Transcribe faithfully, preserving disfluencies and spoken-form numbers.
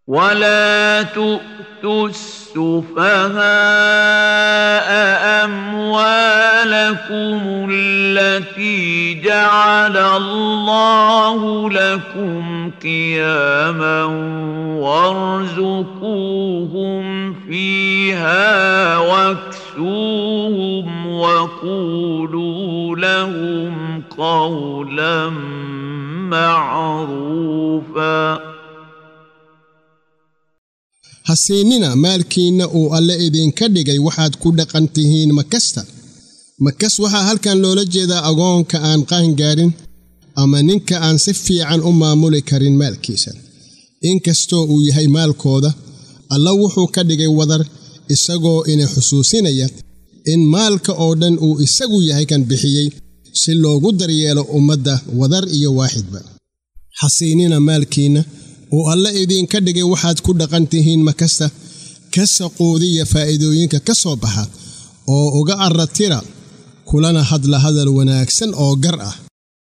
ولا تؤتوا السفهاء أموالكم التي جعل الله لكم قياما وارزقوهم فيها واكسوهم وقولوا لهم قولا معروفا. hasiinina maalkiina uu alle idinka dhigay waxaad ku dhaqan tihiin makasta makas waxa halkan loola jeedaa agoonka aan qaan gaarin ama ninka aan si fiican u maamuli karin maalkiisa inkastoo uu yahay maalkooda alla wuxuu ka dhigay wadar isagoo inay xusuusinaya in maalka oo dhan uu isagu yahay kan bixiyay si loogu daryeelo ummadda wadar iyo waaxidba. hasiinina maalkiina oo alla idinka dhigay waxaad ku dhaqan tihiin makasta ka saqoodiya faa'iidooyinka ka soo baxa oo uga arratira kulana hadla hadal wanaagsan oo gar ah.